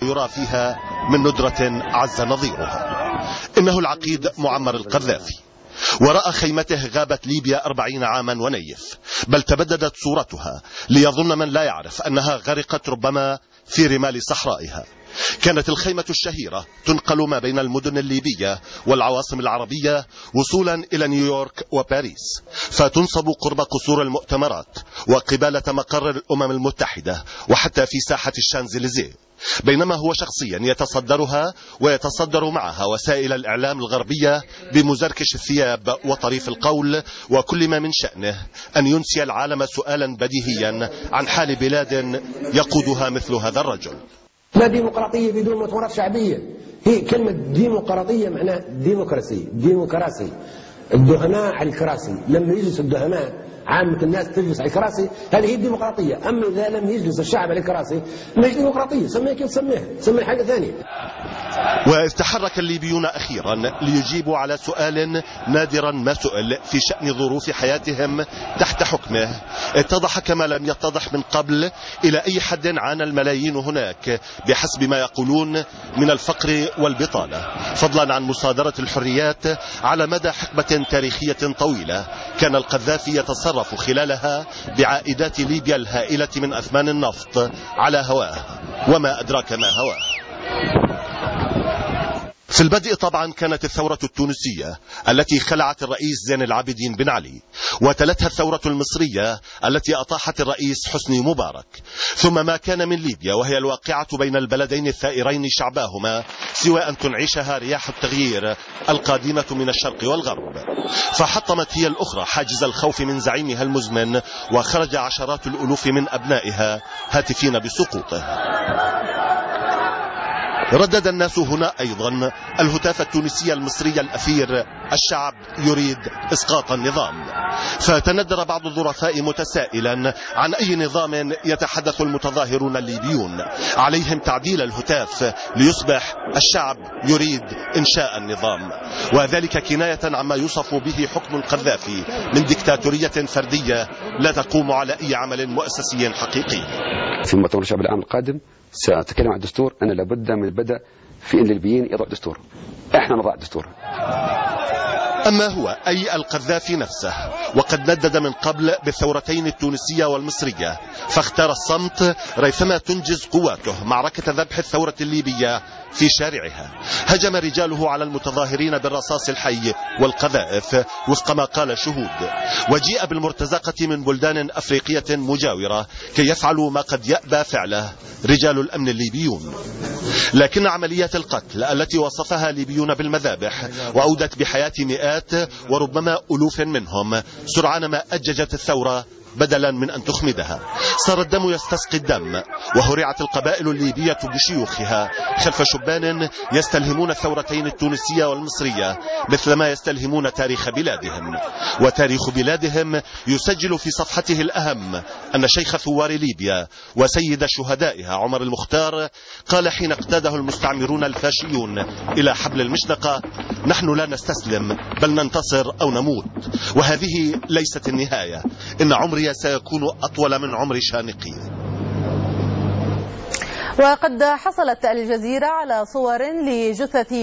يرى فيها من ندرة عز نظيرها. إنه العقيد معمر القذافي، وراء خيمته غابت ليبيا 40 عاما ونيف، بل تبددت صورتها ليظن من لا يعرف أنها غرقت ربما في رمال صحرائها. كانت الخيمة الشهيرة تنقل ما بين المدن الليبية والعواصم العربية وصولا إلى نيويورك وباريس، فتنصب قرب قصور المؤتمرات وقبالة مقر الأمم المتحدة وحتى في ساحة الشانزليزيه، بينما هو شخصيا يتصدرها ويتصدر معها وسائل الإعلام الغربية بمزركش الثياب وطريف القول، وكل ما من شأنه أن ينسي العالم سؤالا بديهيا عن حال بلاد يقودها مثل هذا الرجل. لا ديمقراطية بدون مؤتمرات شعبية. هي كلمة ديمقراطية معناها ديمقراسي الدهماء على الكراسي. لما يجلس الدهماء عامة الناس تجلس على الكراسي، هذه هي الديمقراطية. أما إذا لم يجلس الشعب على الكراسي ما هي ديمقراطية. سميها كيف سميها حاجة ثانية. وإذ تحرك الليبيون أخيرا ليجيبوا على سؤال نادرا ما سئل في شأن ظروف حياتهم تحت حكمه، اتضح كما لم يتضح من قبل إلى أي حد عانى الملايين هناك بحسب ما يقولون من الفقر والبطالة، فضلا عن مصادرة الحريات على مدى حقبة تاريخية طويلة كان القذافي يتصرف خلالها بعائدات ليبيا الهائلة من أثمان النفط على هواه، وما أدراك ما هواه. في البدء طبعا كانت الثورة التونسية التي خلعت الرئيس زين العابدين بن علي، وتلتها الثورة المصرية التي أطاحت الرئيس حسني مبارك، ثم ما كان من ليبيا وهي الواقعة بين البلدين الثائرين شعباهما سوى أن تنعشها رياح التغيير القادمة من الشرق والغرب، فحطمت هي الأخرى حاجز الخوف من زعيمها المزمن، وخرج عشرات الألوف من أبنائها هاتفين بسقوطه. ردد الناس هنا أيضا الهتاف التونسي المصري الأثير: الشعب يريد إسقاط النظام. فتندر بعض الظرفاء متسائلا عن أي نظام يتحدث المتظاهرون الليبيون، عليهم تعديل الهتاف ليصبح الشعب يريد إنشاء النظام، وذلك كناية عما يوصف به حكم القذافي من ديكتاتورية فردية لا تقوم على أي عمل مؤسسي حقيقي. في مؤتمر الشعب العام القادم سأتكلم عن الدستور. أنا لابد من البدء في أن الليبيين يضعوا دستور، إحنا نضع دستور. أما هو أي القذافي نفسه وقد ندد من قبل بالثورتين التونسية والمصرية، فاختار الصمت ريثما تنجز قواته معركة ذبح الثورة الليبية في شارعها. هجم رجاله على المتظاهرين بالرصاص الحي والقذائف وفق ما قال شهود، وجيء بالمرتزقة من بلدان أفريقية مجاورة كي يفعلوا ما قد يأبى فعله رجال الأمن الليبيون. لكن عمليات القتل التي وصفها ليبيون بالمذابح وأودت بحياة مئات وربما ألوف منهم سرعان ما أججت الثورة بدلا من أن تخمدها. صار الدم يستسقي الدم، وهرعت القبائل الليبية بشيوخها خلف شبان يستلهمون الثورتين التونسية والمصرية مثلما يستلهمون تاريخ بلادهم. وتاريخ بلادهم يسجل في صفحته الأهم أن شيخ ثوار ليبيا وسيد شهدائها عمر المختار قال حين اقتاده المستعمرون الفاشيون إلى حبل المشنقة: نحن لا نستسلم بل ننتصر أو نموت، وهذه ليست النهاية، إن عمري سيكون أطول من عمر شانقي. وقد حصلت الجزيرة على صور لجثة